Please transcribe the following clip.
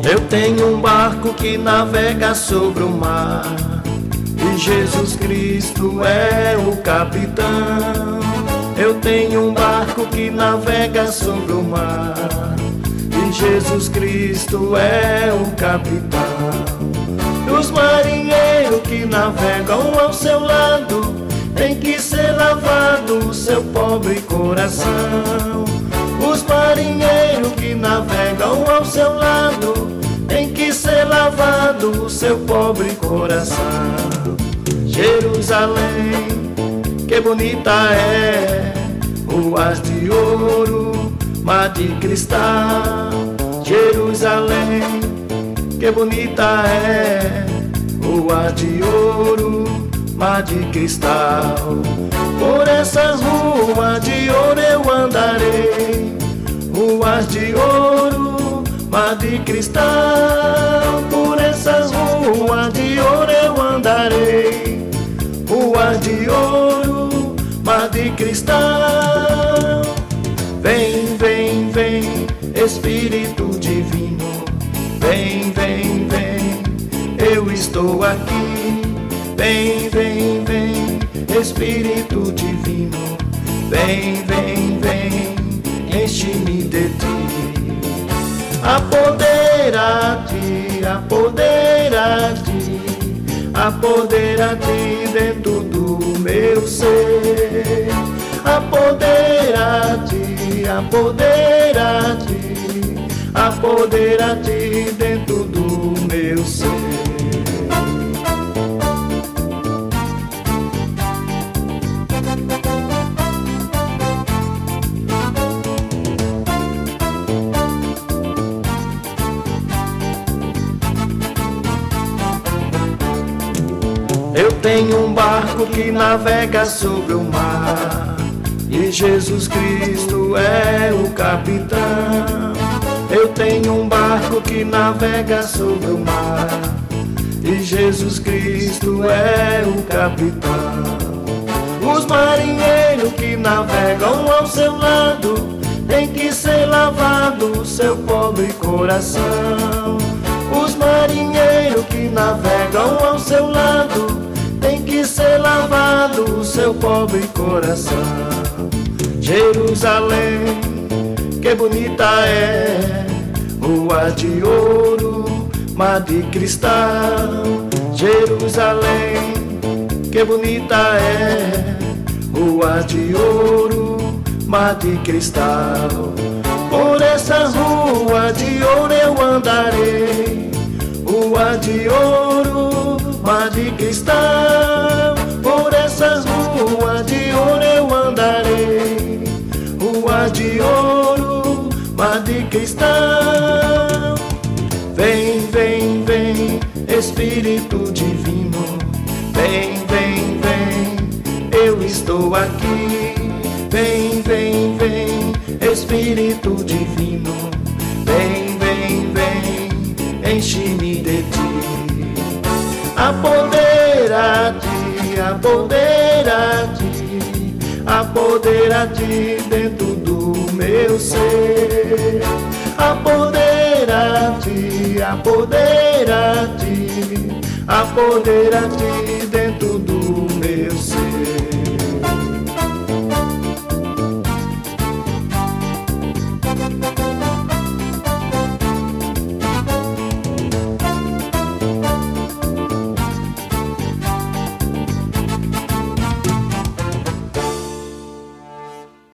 Eu tenho um barco que navega sobre o mar, e Jesus Cristo é o capitão. Eu tenho um barco que navega sobre o mar, e Jesus Cristo é o capitão. Os marinheiros que navegam ao seu lado, tem que ser lavado o seu pobre coração. Os marinheiros que navegam ao seu lado, tem que ser lavado o seu pobre coração. Jerusalém, que bonita é, ruas de ouro, mar de cristal. Jerusalém, que bonita é, ruas de ouro, mar de cristal. Por essas ruas de ouro eu andarei, ruas de ouro, mar de cristal. Por essas ruas de ouro eu andarei, ruas de ouro, mar de cristal. Vem, vem, vem, Espírito Divino, vem, vem, vem, eu estou aqui. Vem, vem, vem, Espírito Divino, vem, vem, vem, enche-me de ti. Apodera-te, apodera-te, apodera-te dentro do meu ser. Apodera-te, apodera-te, apodera-te dentro do meu ser. Eu tenho um barco que navega sobre o mar, e Jesus Cristo é o capitão. Eu tenho um barco que navega sobre o mar, e Jesus Cristo é o capitão. Os marinheiros que navegam ao seu lado, tem que ser lavado o seu pobre coração. Os marinheiros que navegam ao seu lado, tem que ser lavado o seu pobre coração. Jerusalém, que bonita é, rua de ouro, mar de cristal. Jerusalém, que bonita é, rua de ouro, mar de cristal. Por essa rua de ouro eu andarei, rua de ouro, mar de cristal. Por essas ruas de ouro eu andarei, rua de ouro, mar de cristal. Vem, vem, vem, Espírito Divino, vem, vem, vem, eu estou aqui. Vem, vem, vem, Espírito Divino, vem, vem, vem, enche-me de ti. Apodera-te, apodera-te, apodera-te dentro do meu ser. Apodera-te, apodera-te, apodera-te dentro